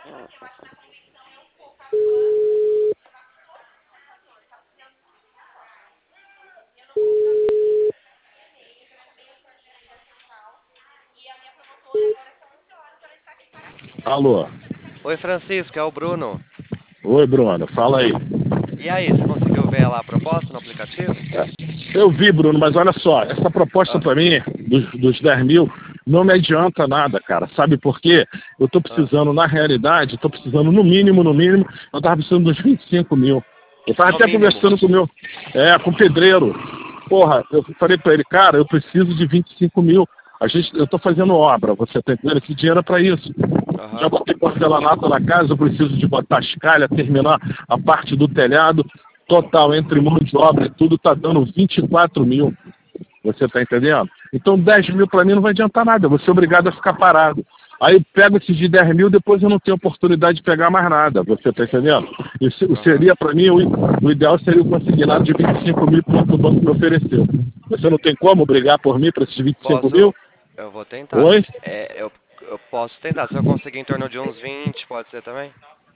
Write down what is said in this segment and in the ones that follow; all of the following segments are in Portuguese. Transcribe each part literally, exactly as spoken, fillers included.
Alô? Oi, Francisco, é o Bruno. Oi, Bruno, fala aí. E aí, você conseguiu ver lá a proposta no aplicativo? Eu vi, Bruno, mas olha só, essa proposta Ah, para mim, dos, dos dez mil, não me adianta nada, cara. Sabe por quê? Eu tô ah. precisando, na realidade, tô precisando no mínimo, no mínimo, eu tava precisando dos vinte e cinco mil. Eu tava No até mínimo. conversando com o meu, é, com o pedreiro. Porra, eu falei para ele, cara, eu preciso de vinte e cinco mil. A gente, eu tô fazendo obra, você tá entendendo? Esse dinheiro é para isso. Já Aham. botei porcelanato na casa, eu preciso de botar as calhas, terminar a parte do telhado. Total, entre mão de obra e tudo, tá dando vinte e quatro mil. Você tá entendendo? Então dez mil para mim não vai adiantar nada, eu vou ser obrigado a ficar parado. Aí eu pego esses de dez mil, depois eu não tenho oportunidade de pegar mais nada. Você tá entendendo? Isso Aham. seria, para mim, o, o ideal seria o consignado de vinte e cinco mil que o banco me ofereceu. Você não tem como brigar por mim para esses vinte e cinco Posso. mil? Eu vou tentar. Oi? É, eu, eu posso tentar. Se eu conseguir em torno de uns vinte, pode ser também?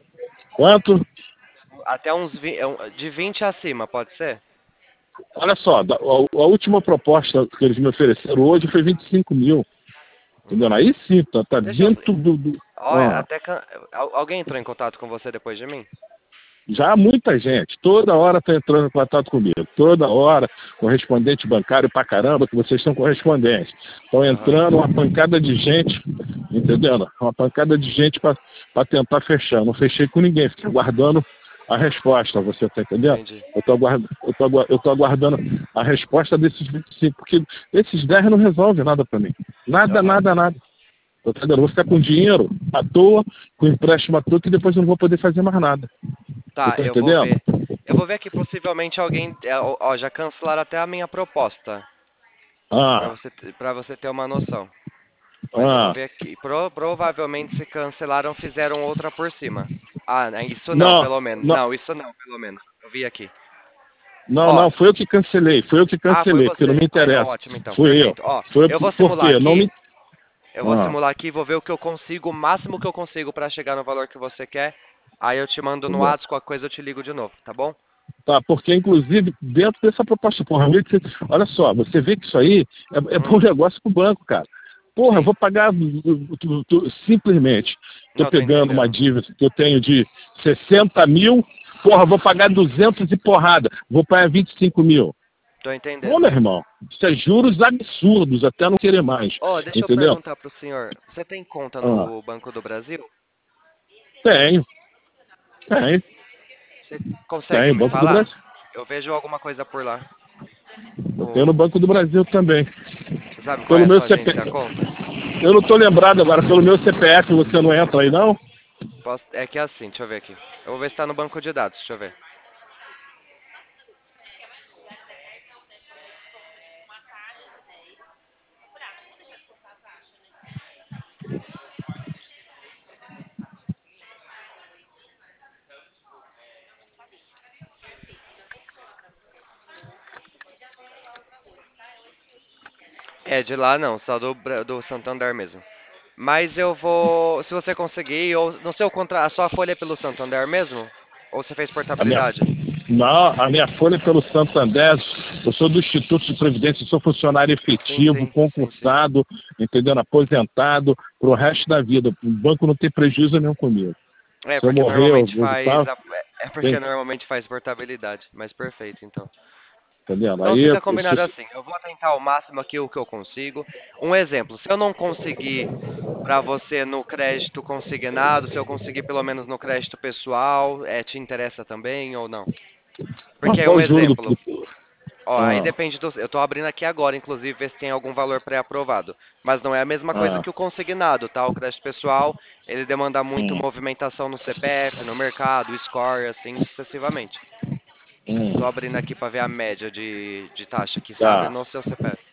Quanto? Até uns vinte, de vinte acima, pode ser? Olha só, da- a, a última proposta que eles me ofereceram hoje foi vinte e cinco mil. Entendeu? Uhum. Aí sim, tá, tá Deixa eu. dentro do. do Olha, ah, até. can- al- Alguém entrou em contato com você depois de mim? já há muita gente, toda hora está entrando em contato comigo. Toda hora, correspondente bancário pra caramba, que vocês são correspondentes. Estão Aham. entrando uma pancada de gente, entendendo? Uma pancada de gente para tentar fechar. Não fechei com ninguém, fiquei aguardando a resposta, você está entendendo? Entendi. Eu estou aguardando, eu tô, agu- eu tô aguardando a resposta desses vinte e cinco, porque esses dez não resolvem nada para mim. Nada, Aham. nada, nada. Tô entendendo? Eu vou ficar com dinheiro à toa, com empréstimo à toa, que depois eu não vou poder fazer mais nada. Você Tá, tá eu vou entendendo? ver. Eu vou ver que possivelmente alguém. é, Ó, ó, já cancelaram até a minha proposta. Pra Ah, você, para você ter uma noção. Mas eu vou ah. ver aqui. Pro- provavelmente se cancelaram, fizeram outra por cima. Ah, né, isso não, Não, pelo menos. não, Não, isso não, pelo menos. Eu vi aqui. não, Ó, não, foi eu que cancelei, foi eu que ah, foi cancelei, porque não você. me Ah, então interessa. ótimo, então. Fui eu. Perfeito. Ó, Foi eu, eu vou por simular quê? Não aqui. me. Eu vou Ah, simular aqui, vou ver o que eu consigo, o máximo que eu consigo pra chegar no valor que você quer. Aí eu te mando no entendeu? WhatsApp, qualquer coisa eu te ligo de novo, tá bom? Tá, porque inclusive dentro dessa proposta, porra, meio que- olha só, você vê que isso aí é, é bom Hum, negócio pro banco, cara. Porra, eu sim. vou pagar tu- tu- tu- simplesmente. Tô Não, tô pegando uma entendendo. dívida que eu tenho de sessenta mil, porra, vou pagar duzentos e porrada, vou pagar vinte e cinco mil. Tô Ô, entendendo. meu irmão, isso é juros absurdos, até não querer mais. Ó, deixa eu Entendeu? perguntar pro senhor. Você tem conta Ah, no Banco do Brasil? tenho, tenho, Você consegue tenho, me Banco do falar? Brasil. Eu vejo alguma coisa por lá. Eu tenho no O... Banco do Brasil também. Você sabe qual é Pelo a meu sua C P agência conta? Eu não tô lembrado agora, pelo meu C P F você não entra aí, não? Posso... É que é assim, deixa eu ver aqui. Eu vou ver se tá no banco de dados, deixa eu ver. É, de lá não, só do, Bra- do Santander mesmo. Mas eu vou, se você conseguir, ou no seu contra, a sua folha é pelo Santander mesmo? Ou você fez A minha, portabilidade? não, a minha folha é pelo Santander, eu sou do Instituto de Previdência, sou funcionário Sim, efetivo, sim, sim, sim. concursado, entendendo? Aposentado pro resto da vida. O banco não tem prejuízo nenhum comigo. É, Se eu porque morrer, eu normalmente vou faz, tal, a- é é porque tem, normalmente faz portabilidade, mas perfeito, então. entendendo? Então Aí, eu, fica combinado assim. Eu vou tentar o máximo aqui o que eu consigo. Um exemplo, se eu não conseguir para você no crédito consignado, se eu conseguir pelo menos no crédito pessoal, é, te interessa também ou não? ah, Porque é qual um o juro do... exemplo. Ó, aí Ah, depende do. Eu tô abrindo aqui agora, inclusive, ver se tem algum valor pré-aprovado. Mas não é a mesma coisa ah, que o consignado, tá? O crédito pessoal, ele demanda muito hum, movimentação no C P F, no mercado, score, assim sucessivamente. Tô hum, abrindo aqui para ver a média de, de taxa que se abre tá. no seu C P F.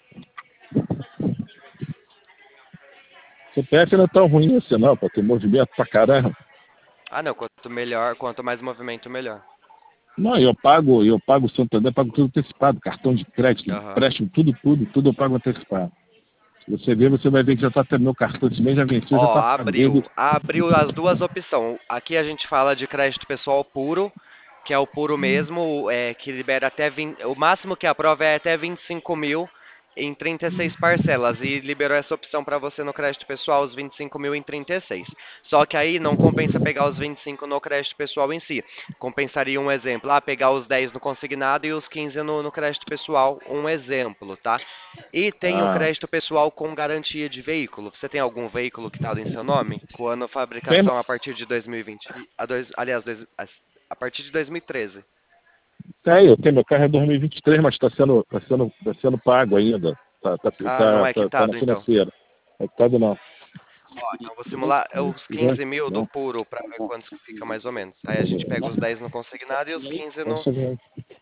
C P F não é tão ruim assim não, pô, tem movimento pra caramba. Ah, não, quanto melhor, quanto mais movimento, melhor. Não, eu pago, eu pago o Santander, pago tudo antecipado, cartão de crédito, Aham. empréstimo, tudo, tudo, tudo eu pago antecipado. Você vê, você vai ver que já está terminando o cartão desse mês, já venceu, já Ó, está abriu. pagando. Abriu as duas opções. Aqui a gente fala de crédito pessoal puro, que é o puro mesmo, é, que libera até vinte, o máximo que aprova é até vinte e cinco mil em trinta e seis parcelas. E liberou essa opção para você no crédito pessoal, os vinte e cinco mil em trinta e seis. Só que aí não compensa pegar os vinte e cinco no crédito pessoal em si. Compensaria um exemplo, ah, pegar os dez no consignado e os quinze no, no crédito pessoal, um exemplo, tá? E tem o Ah, crédito pessoal com garantia de veículo. Você tem algum veículo que está em seu nome? Com ano de tem, fabricação a partir de dois mil e vinte, a dois, aliás, dois, a partir de dois mil e treze. tem, eu tenho, meu carro é dois mil e vinte e três, mas está sendo, tá sendo, tá sendo pago ainda. Está tá, Ah, não tá, é tá, tá na quitado então. financeira. Não é quitado não. Ó, então eu vou simular os Já, quinze mil do não. puro para ver quantos que fica mais ou menos. Aí a gente pega os dez no consignado e os quinze no. Nossa, velho.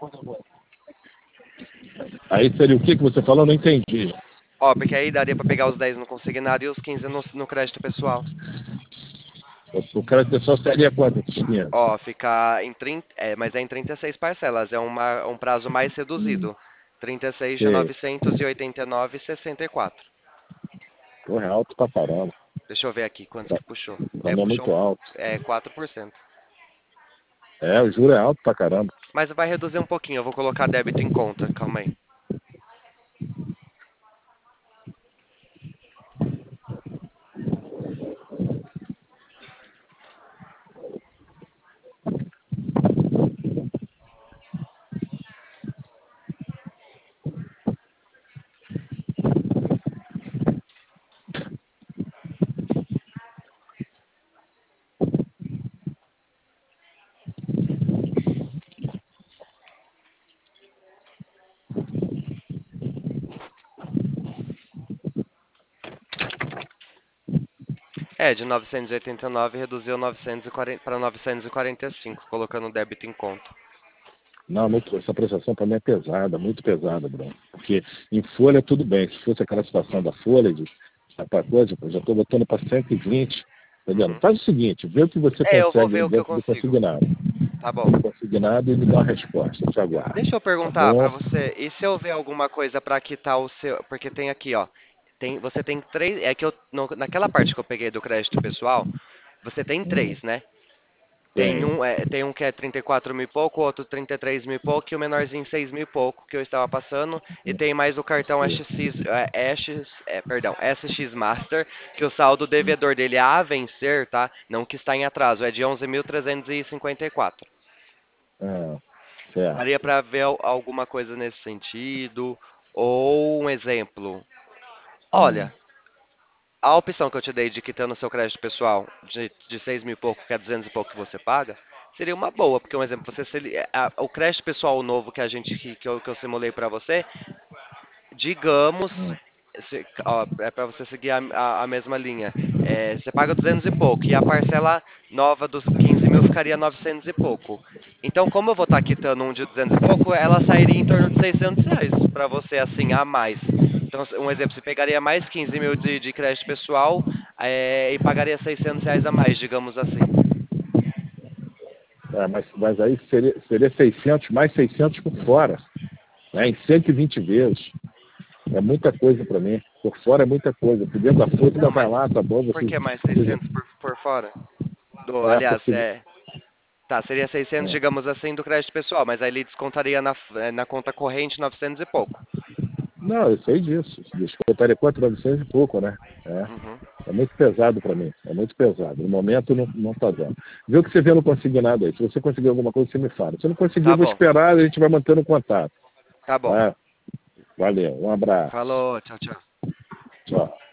Aí seria o que que você falou? Não entendi. Ó, porque aí daria para pegar os dez no consignado e os quinze no, no crédito pessoal. O o crédito pessoal seria quanto? quinhentos? Ó, fica em trinta, é, mas é em trinta e seis parcelas, é uma, um prazo mais reduzido. trinta e seis de Sei. novecentos e oitenta e nove e sessenta e quatro. Porra, é alto pra caramba. Deixa eu ver aqui quantos Pra, que puxou. pra É, mim é puxou muito um, alto. é quatro por cento. É, o juro é alto pra caramba. Mas vai reduzir um pouquinho, eu vou colocar débito em conta, calma aí. É, de novecentos e oitenta e nove reduziu novecentos e quarenta para novecentos e quarenta e cinco, colocando débito em conta. Não, muito, essa prestação para mim é pesada, muito pesada, Bruno. Porque em folha tudo bem. Se fosse aquela situação da folha, de para coisa, eu já estou botando para cento e vinte. Entendeu? Uhum. Faz o seguinte, vê o que você É, eu vou consegue ver aí o que eu dentro do consigo. consignado. Tá bom. Consignado e me dá uma resposta. Eu te aguardo. Deixa eu Tá perguntar bom? pra você, e se eu ver alguma coisa pra quitar o seu, porque tem aqui, ó, tem, você tem três, é que eu, no- naquela parte que eu peguei do crédito pessoal, você tem Hum, três, né? Tem tem. um, é, tem um que é trinta e quatro mil e pouco, outro trinta e três mil e pouco, e o menorzinho seis mil e pouco que eu estava passando, e tem mais o cartão Sim. S X, é, X, é, perdão, S X Master, que o saldo devedor dele a vencer, tá? Não que está em atraso, é de onze mil trezentos e cinquenta e quatro. Ah, certo. Daria para ver al- alguma coisa nesse sentido? Ou um exemplo. Hum, Olha, a opção que eu te dei de quitando seu crédito pessoal de, de seis mil e pouco, que é duzentos e pouco que você paga, seria uma boa, porque um exemplo, você se ele- a- o crédito pessoal novo que a gente que, que eu, que eu simulei para você, digamos, hum. se- ó, é para você seguir a, a, a mesma linha. É, você paga duzentos e pouco e a parcela nova dos quinze mil ficaria novecentos e pouco. Então, como eu vou estar quitando um de duzentos e pouco, ela sairia em torno de seiscentos reais para você, assim, a mais. Então, um exemplo, você pegaria mais quinze mil de, de crédito pessoal, é, e pagaria seiscentos reais a mais, digamos assim. É, mas, mas aí seria, seria seiscentos, mais seiscentos por fora, né? Em cento e vinte vezes. É muita coisa para mim. Por fora é muita coisa. Por dentro da folha ainda Não, vai mas lá, tá bom? por Você, que mais você seiscentos por, por fora? Do, é, aliás, porque é, tá, seria seiscentos, é. digamos assim, do crédito pessoal, mas aí ele descontaria na, eh, na conta corrente novecentos e pouco. Não, eu sei disso. Descontaria quanto? novecentos e pouco, né? É. Uhum. É muito pesado para mim. É muito pesado. No momento não, não tá dando. Vê o que você vê no consignado aí. Se você conseguir alguma coisa, você me fala. Se não conseguir, Tá eu vou bom, esperar e a gente vai mantendo contato. tá bom. Tá? Valeu. Um abraço. Falou, tchau, tchau. Tchau.